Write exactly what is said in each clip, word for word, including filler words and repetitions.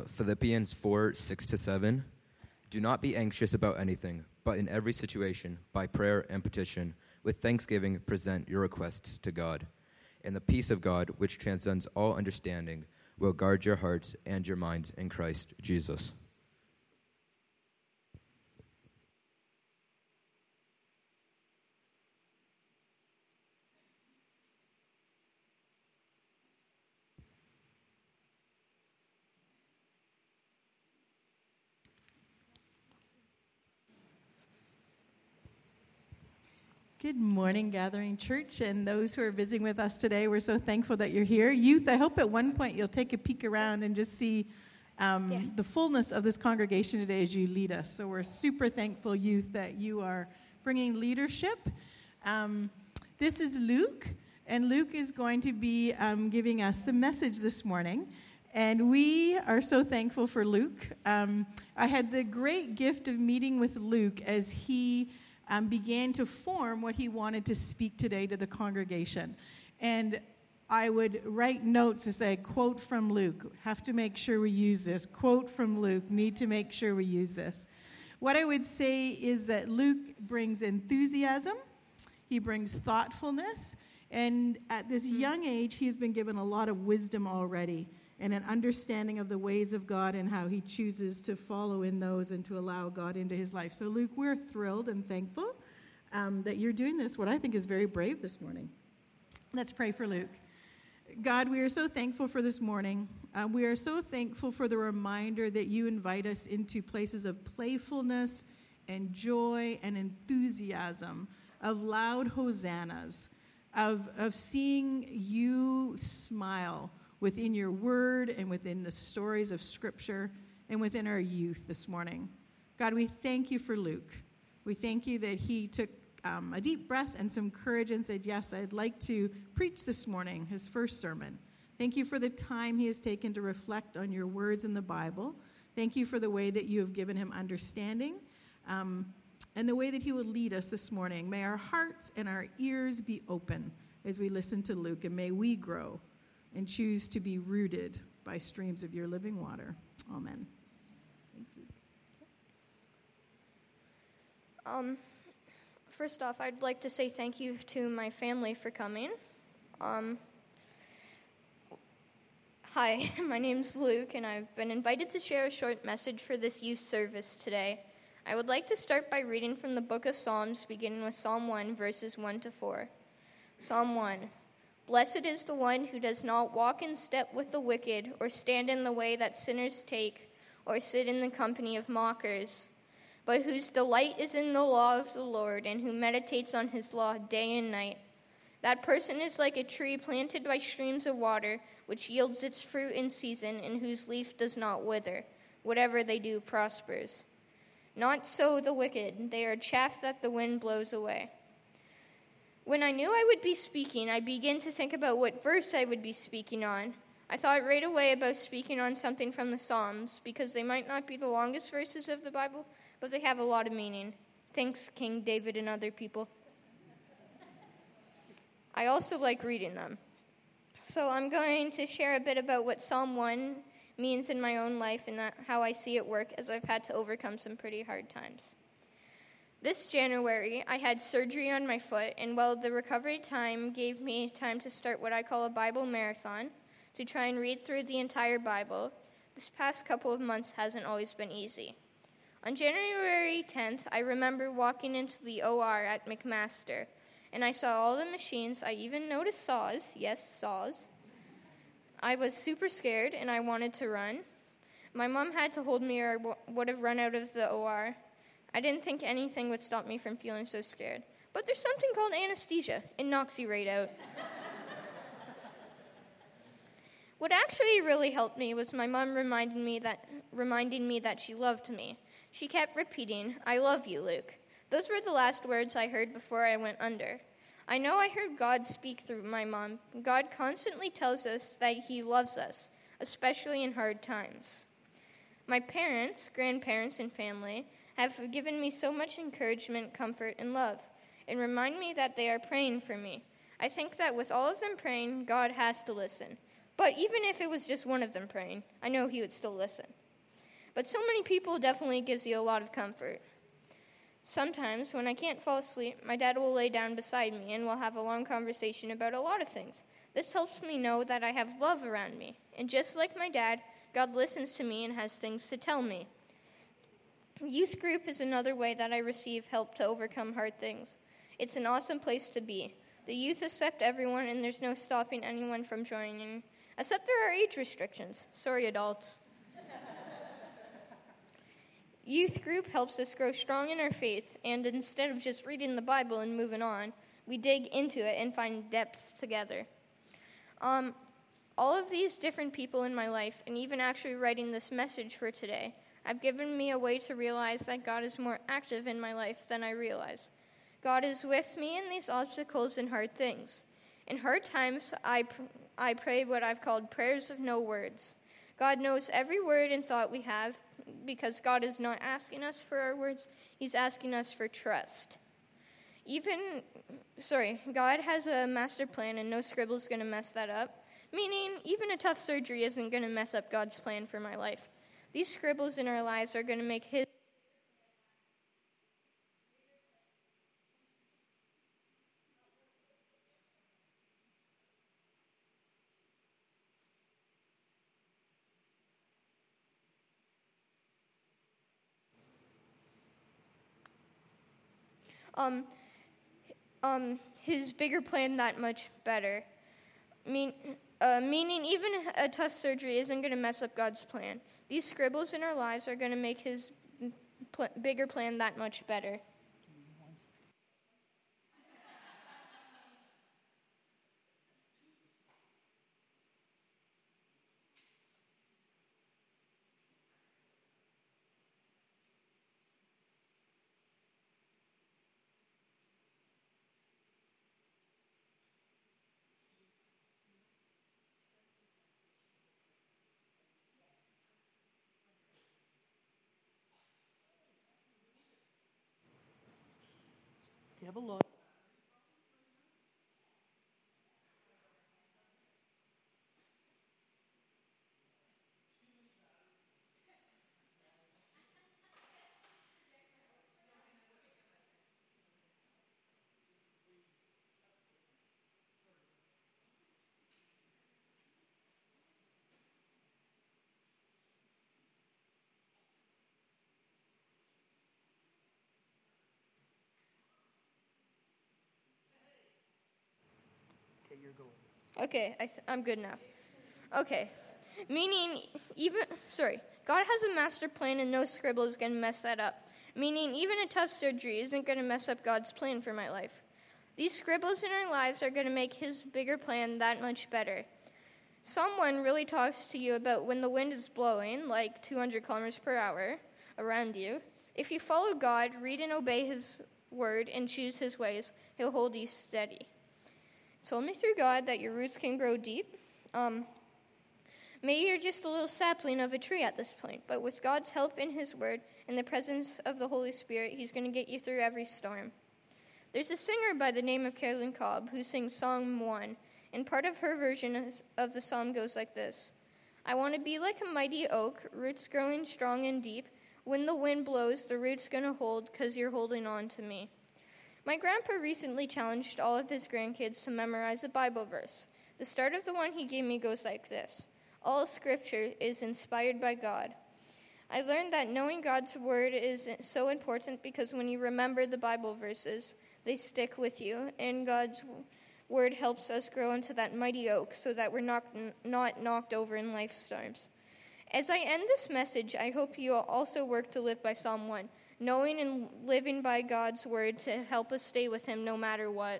Philippians four, six to seven. Do not be anxious about anything, but in every situation, by prayer and petition, with thanksgiving, present your requests to God. And the peace of God, which transcends all understanding, will guard your hearts and your minds in Christ Jesus. Good morning, Gathering Church, and those who are visiting with us today. We're so thankful that you're here. Youth, I hope at one point you'll take a peek around and just see um, yeah. the fullness of this congregation today as you lead us. So we're super thankful, youth, that you are bringing leadership. Um, this is Luke, and Luke is going to be um, giving us the message this morning. And we are so thankful for Luke. Um, I had the great gift of meeting with Luke as he Um, began to form what he wanted to speak today to the congregation. And I would write notes to say, quote from Luke, have to make sure we use this. Quote from Luke, need to make sure we use this. What I would say is that Luke brings enthusiasm, he brings thoughtfulness, and at this young age, he's been given a lot of wisdom already and an understanding of the ways of God and how he chooses to follow in those and to allow God into his life. So, Luke, we're thrilled and thankful um, that you're doing this, what I think is very brave this morning. Let's pray for Luke. God, we are so thankful for this morning. Uh, we are so thankful for the reminder that you invite us into places of playfulness and joy and enthusiasm, of loud hosannas, of, of seeing you smile within your word and within the stories of Scripture and within our youth this morning. God, we thank you for Luke. We thank you that he took um, a deep breath and some courage and said, yes, I'd like to preach this morning, his first sermon. Thank you for the time he has taken to reflect on your words in the Bible. Thank you for the way that you have given him understanding um, and the way that he will lead us this morning. May our hearts and our ears be open as we listen to Luke, and may we grow and choose to be rooted by streams of your living water. Amen. Thanks, Luke. Um, first off, I'd like to say thank you to my family for coming. Um, hi, my name's Luke, and I've been invited to share a short message for this youth service today. I would like to start by reading from the book of Psalms, beginning with Psalm one, verses one to four. Psalm one. Blessed is the one who does not walk in step with the wicked, or stand in the way that sinners take, or sit in the company of mockers, but whose delight is in the law of the Lord, and who meditates on his law day and night. That person is like a tree planted by streams of water, which yields its fruit in season, and whose leaf does not wither. Whatever they do prospers. Not so the wicked. They are chaff that the wind blows away. When I knew I would be speaking, I began to think about what verse I would be speaking on. I thought right away about speaking on something from the Psalms, because they might not be the longest verses of the Bible, but they have a lot of meaning. Thanks, King David and other people. I also like reading them. So I'm going to share a bit about what Psalm one means in my own life and that, how I see it work, as I've had to overcome some pretty hard times. This January, I had surgery on my foot, and while the recovery time gave me time to start what I call a Bible marathon, to try and read through the entire Bible, this past couple of months hasn't always been easy. On January tenth, I remember walking into the O R at McMaster, and I saw all the machines. I even noticed saws. Yes, saws. I was super scared, and I wanted to run. My mom had to hold me, or I w- would have run out of the O R. I didn't think anything would stop me from feeling so scared. But there's something called anesthesia. It knocks you right out. What actually really helped me was my mom reminding me that reminding me that she loved me. She kept repeating, "I love you, Luke." Those were the last words I heard before I went under. I know I heard God speak through my mom. God constantly tells us that he loves us, especially in hard times. My parents, grandparents, and family have given me so much encouragement, comfort, and love, and remind me that they are praying for me. I think that with all of them praying, God has to listen. But even if it was just one of them praying, I know he would still listen. But so many people definitely gives you a lot of comfort. Sometimes, when I can't fall asleep, my dad will lay down beside me and we'll have a long conversation about a lot of things. This helps me know that I have love around me. And just like my dad, God listens to me and has things to tell me. Youth group is another way that I receive help to overcome hard things. It's an awesome place to be. The youth accept everyone, and there's no stopping anyone from joining, except there are age restrictions. Sorry, adults. Youth group helps us grow strong in our faith, and instead of just reading the Bible and moving on, we dig into it and find depth together. Um, all of these different people in my life, and even actually writing this message for today, have given me a way to realize that God is more active in my life than I realized. God is with me in these obstacles and hard things. In hard times, I, pr- I pray what I've called prayers of no words. God knows every word and thought we have, because God is not asking us for our words, he's asking us for trust. Even, sorry, God has a master plan and no scribble's going to mess that up, meaning even a tough surgery isn't going to mess up God's plan for my life. These scribbles in our lives are going to make his Um, um, his bigger plan that much better. Mean, uh, meaning even a tough surgery isn't going to mess up God's plan. These scribbles in our lives are going to make his pl- bigger plan that much better. Have a look. Okay, you're going. Okay, I th- I'm good now. Okay, meaning even, sorry, God has a master plan and no scribble is going to mess that up. Meaning even a tough surgery isn't going to mess up God's plan for my life. These scribbles in our lives are going to make his bigger plan that much better. Someone really talks to you about when the wind is blowing, like two hundred kilometers per hour around you. If you follow God, read and obey his word, and choose his ways, he'll hold you steady. So only through God that your roots can grow deep. Um, maybe you're just a little sapling of a tree at this point, but with God's help in his word and the presence of the Holy Spirit, he's going to get you through every storm. There's a singer by the name of Carolyn Cobb who sings Psalm one, and part of her version of the psalm goes like this. I want to be like a mighty oak, roots growing strong and deep. When the wind blows, the root's going to hold because you're holding on to me. My grandpa recently challenged all of his grandkids to memorize a Bible verse. The start of the one he gave me goes like this. All scripture is inspired by God. I learned that knowing God's word is so important because when you remember the Bible verses, they stick with you, and God's word helps us grow into that mighty oak so that we're not, not knocked over in life's storms. As I end this message, I hope you also work to live by Psalm one. Knowing and living by God's word to help us stay with him no matter what.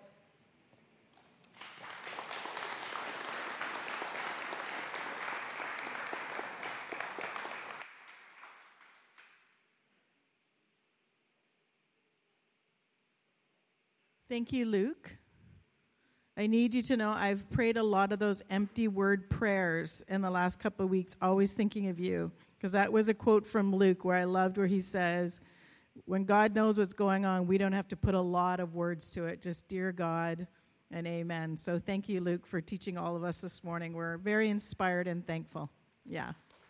Thank you, Luke. I need you to know I've prayed a lot of those empty word prayers in the last couple of weeks, always thinking of you, because that was a quote from Luke where I loved where he says, when God knows what's going on, we don't have to put a lot of words to it. Just, dear God, and amen. So thank you, Luke, for teaching all of us this morning. We're very inspired and thankful. Yeah.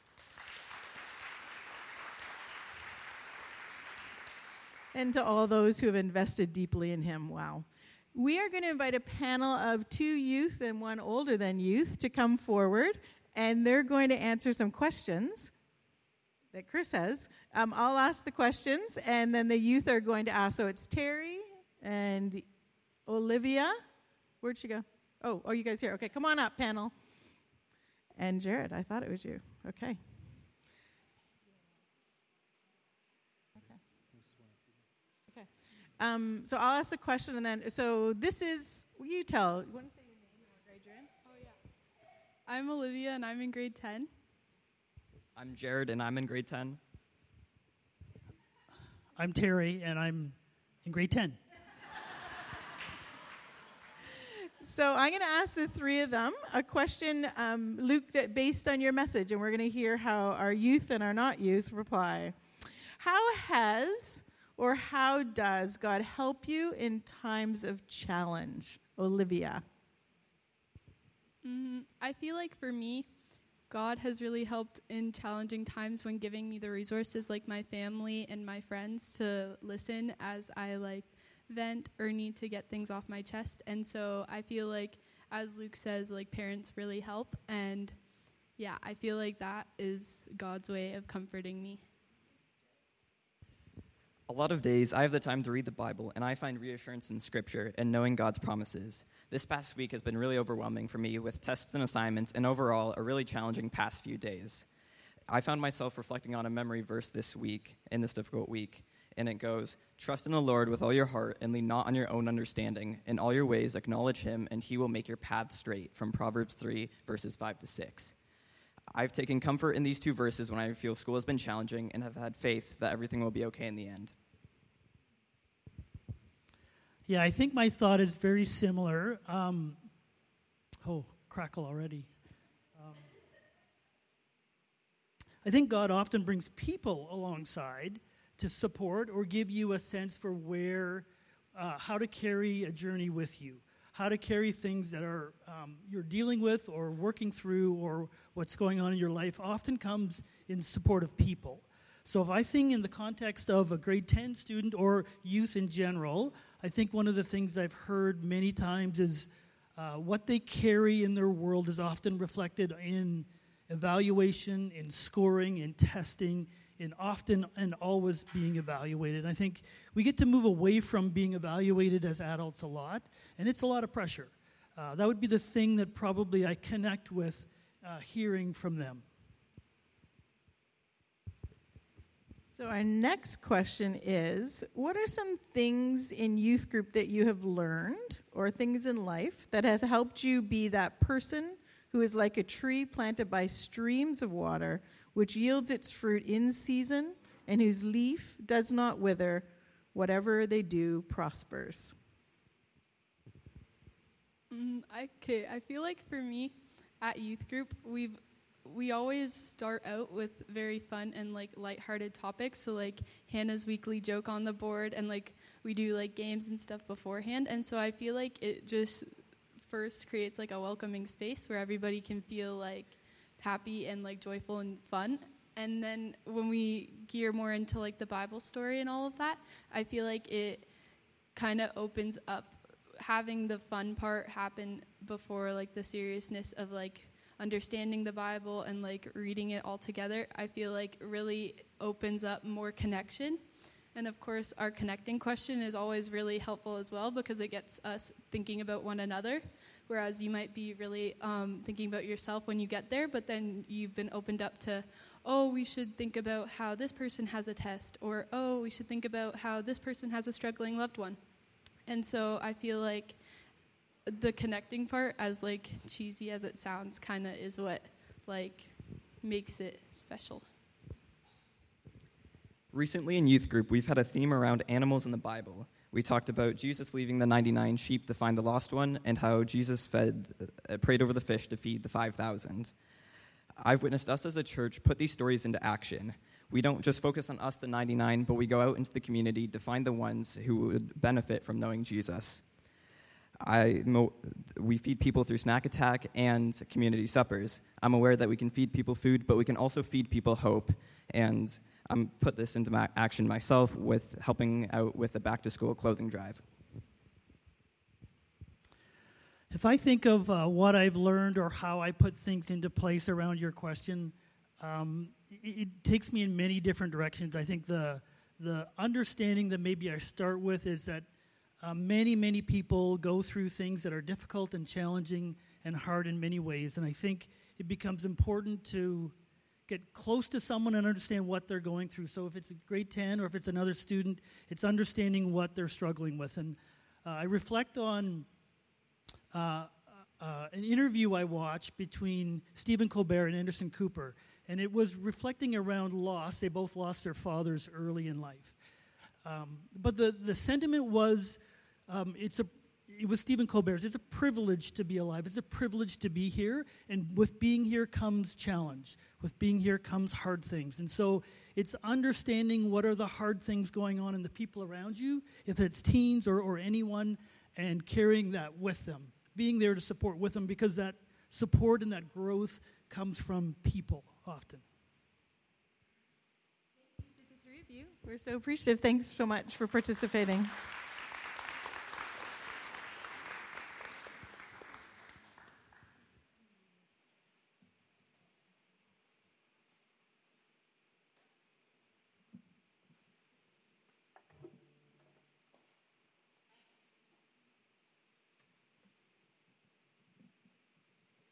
And to all those who have invested deeply in him. Wow. We are going to invite a panel of two youth and one older than youth to come forward, and they're going to answer some questions that Chris has. Um, I'll ask the questions, and then the youth are going to ask. So it's Terry and Olivia. Where'd she go? Oh, oh, you guys here. Okay, come on up, panel. And Jared, I thought it was you. Okay. Um, so I'll ask a question, and then, so this is, you tell. You want to say your name and what grade you're in? Oh, yeah. I'm Olivia, and I'm in grade ten. I'm Jared, and I'm in grade ten. I'm Terry, and I'm in grade ten. So I'm going to ask the three of them a question, um, Luke, based on your message, and we're going to hear how our youth and our not youth reply. How has... or how does God help you in times of challenge? Olivia. Mm, I feel like for me, God has really helped in challenging times when giving me the resources like my family and my friends to listen as I like vent or need to get things off my chest. And so I feel like, as Luke says, like parents really help. And yeah, I feel like that is God's way of comforting me. A lot of days, I have the time to read the Bible, and I find reassurance in Scripture and knowing God's promises. This past week has been really overwhelming for me with tests and assignments, and overall, a really challenging past few days. I found myself reflecting on a memory verse this week, in this difficult week, and it goes, "Trust in the Lord with all your heart, and lean not on your own understanding. In all your ways acknowledge him, and he will make your path straight," from Proverbs three, verses five to six. I've taken comfort in these two verses when I feel school has been challenging and have had faith that everything will be okay in the end. Yeah, I think my thought is very similar. Um, oh, crackle already. Um, I think God often brings people alongside to support or give you a sense for where, uh, how to carry a journey with you. How to carry things that are um, you're dealing with or working through or what's going on in your life often comes in support of people. So if I think in the context of a grade ten student or youth in general, I think one of the things I've heard many times is uh, what they carry in their world is often reflected in evaluation, in scoring, in testing, in often and always being evaluated. And I think we get to move away from being evaluated as adults a lot, and it's a lot of pressure. Uh, that would be the thing that probably I connect with uh, hearing from them. So our next question is, what are some things in youth group that you have learned or things in life that have helped you be that person who is like a tree planted by streams of water, which yields its fruit in season and whose leaf does not wither, whatever they do prospers? Mm, okay, I feel like for me at youth group, we've we always start out with very fun and like lighthearted topics. So like Hannah's weekly joke on the board, and like we do like games and stuff beforehand. And so I feel like it just first creates like a welcoming space where everybody can feel like happy and like joyful and fun. And then when we gear more into like the Bible story and all of that, I feel like it kind of opens up having the fun part happen before like the seriousness of like understanding the Bible and like reading it all together. I feel like really opens up more connection. And of course, our connecting question is always really helpful as well, because it gets us thinking about one another, whereas you might be really um, thinking about yourself when you get there, but then you've been opened up to, oh, we should think about how this person has a test, or oh, we should think about how this person has a struggling loved one. And so I feel like the connecting part, as like cheesy as it sounds, kind of is what like makes it special. Recently in youth group, we've had a theme around animals in the Bible. We talked about Jesus leaving the ninety-nine sheep to find the lost one, and how Jesus fed, uh, prayed over the fish to feed the five thousand. I've witnessed us as a church put these stories into action. We don't just focus on us, the ninety-nine, but we go out into the community to find the ones who would benefit from knowing Jesus. I mo- we feed people through Snack Attack and community suppers. I'm aware that we can feed people food, but we can also feed people hope. And I'm put this into my action myself with helping out with the back-to-school clothing drive. If I think of uh, what I've learned or how I put things into place around your question, um, it, it takes me in many different directions. I think the the understanding that maybe I start with is that uh, many, many people go through things that are difficult and challenging and hard in many ways. And I think it becomes important to get close to someone and understand what they're going through. So if it's a grade ten or if it's another student, it's understanding what they're struggling with. And uh, I reflect on uh, uh, an interview I watched between Stephen Colbert and Anderson Cooper. And it was reflecting around loss. They both lost their fathers early in life. Um, but the, the sentiment was, um, it's a, it was Stephen Colbert's, it's a privilege to be alive. It's a privilege to be here. And with being here comes challenge. With being here comes hard things. And so it's understanding what are the hard things going on in the people around you, if it's teens or, or anyone, and carrying that with them. Being there to support with them, because that support and that growth comes from people often. Thank you to the three of you. We're so appreciative. Thanks so much for participating.